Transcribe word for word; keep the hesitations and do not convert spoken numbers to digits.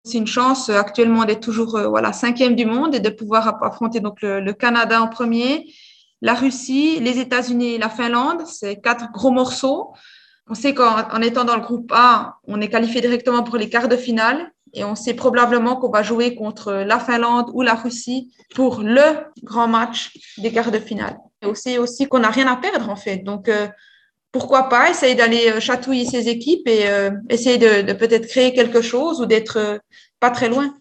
C'est une chance euh, actuellement d'être toujours euh, voilà, cinquième du monde et de pouvoir app- affronter donc le, le Canada en premier, la Russie, les États-Unis et la Finlande. C'est quatre gros morceaux. On sait qu'en en étant dans le groupe A, on est qualifié directement pour les quarts de finale et on sait probablement qu'on va jouer contre la Finlande ou la Russie pour le grand match des quarts de finale. Et aussi, aussi qu'on n'a rien à perdre en fait. Donc, euh, pourquoi pas essayer d'aller euh, chatouiller ces équipes et euh, essayer de, de peut-être créer quelque chose ou d'être euh, pas très loin.